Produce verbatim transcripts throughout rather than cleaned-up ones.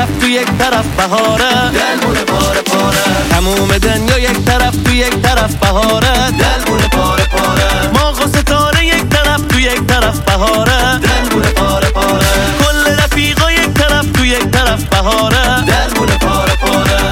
طرف تو یک طرف بهاره، دلمونه پاره پاره. تموم دنیا یک طرف تو یک طرف بهاره، دلمونه پاره پاره. ما ستاره یک طرف تو یک طرف بهاره، دلمونه پاره پاره. کل رفیقا یک طرف تو یک طرف بهاره، دلمونه پاره پاره.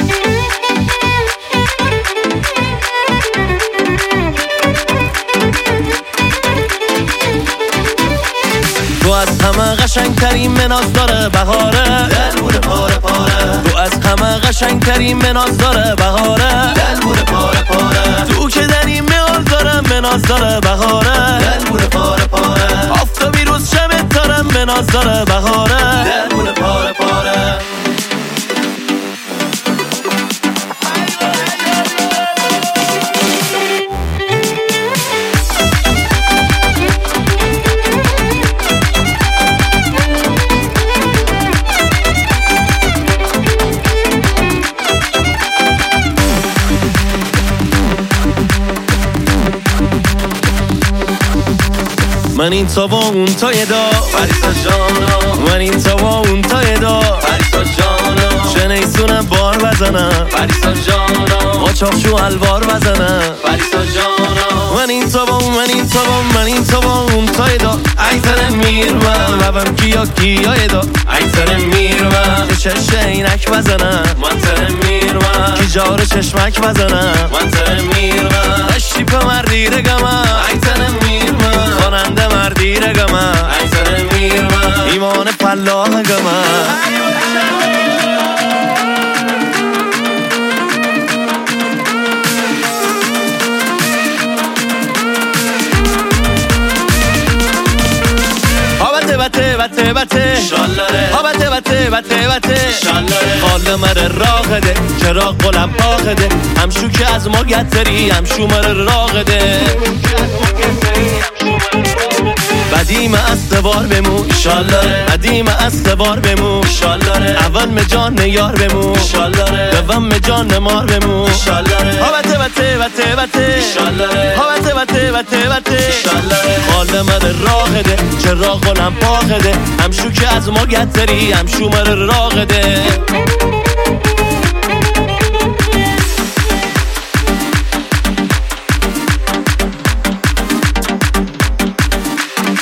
تو از همه قشنگترین مناز داره بهاره، دلمونه پاره پاره. تو از همه قشنگترین مناز داره بهاره، دلمونه پاره پاره. تو که در این میال داره مناز داره بهاره، دلمونه پاره پاره. آفتابی روز شب داره مناز داره بهاره، دلمونه پاره پاره. من این تا با اون تا یه دا پریسا جانا، من این تا با اون تا یه دا پریسا جانا، چه نیستونم بار بزنم، پریسا جانا، ما چاقشو الوار بزنم، پریسا جانا. من این تا با اون من این تا با من این تا با اون تا یه دا ایتر میرم وبم کیا کیا یه دا ایتر میرم که چش اینک بزنم، من تر میرم کی جار چشمک بزنم، من تر میرم اشتی پا مردی رگمم، ایتر میرم خواننده مردی رگمم، ایتر میرم ایمان فلاح گمم. بته بته بته شالاره ها بته بته بته بته شالاره حال مره راغده چرا قلم باغده همشو که از ما گتری همشو مره راغده بدیم استوار بمو شالاره بدیم استوار بمو شالاره اول مجان یار بمو شالاره دوم مجان مار بمو شالاره ها بته بته بته بته شالاره ها بته بته بته بته شالاره حال مره راغده چرا قلم باغده همشو که از ما گتری همشو مره راغده.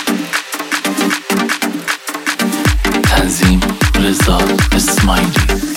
تنظیم رضا اسماعیلی.